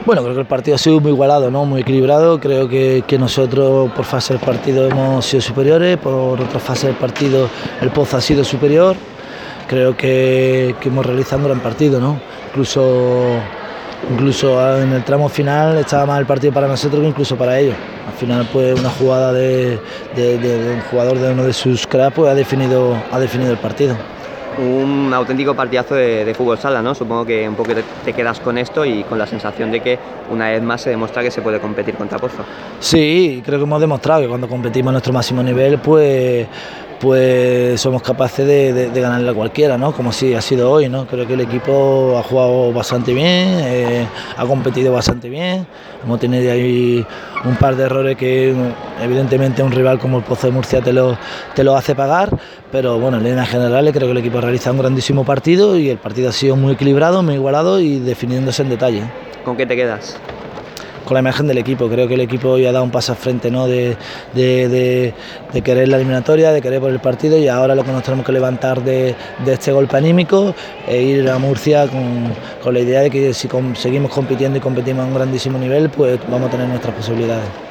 Bueno, creo que el partido ha sido muy igualado, ¿no? Muy equilibrado. Creo que nosotros por fase del partido hemos sido superiores, por otra fase del partido el Pozo ha sido superior. Creo que hemos realizado un gran partido, ¿no? Incluso en el tramo final estaba más el partido para nosotros que incluso para ellos. Al final, pues una jugada de un jugador de uno de sus cracks pues, ha definido el partido. Un auténtico partidazo de fútbol sala, ¿no? Supongo que un poco te quedas con esto y con la sensación de que una vez más se demuestra que se puede competir contra Pozo. Sí, creo que hemos demostrado que cuando competimos a nuestro máximo nivel, pues somos capaces de ganarle a cualquiera, ¿no? Como sí ha sido hoy, ¿no? Creo que el equipo ha jugado bastante bien, ha competido bastante bien. Hemos tenido ahí un par de errores que evidentemente un rival como el Pozo de Murcia te lo hace pagar, pero bueno, en líneas generales creo que el equipo ha realizado un grandísimo partido y el partido ha sido muy equilibrado, muy igualado y definiéndose en detalle. ¿Con qué te quedas? Con la imagen del equipo, creo que el equipo hoy ha dado un paso al frente, ¿no? de querer la eliminatoria, de querer por el partido y ahora lo que nos tenemos que levantar de este golpe anímico e ir a Murcia con la idea de que si seguimos compitiendo y competimos a un grandísimo nivel, pues vamos a tener nuestras posibilidades.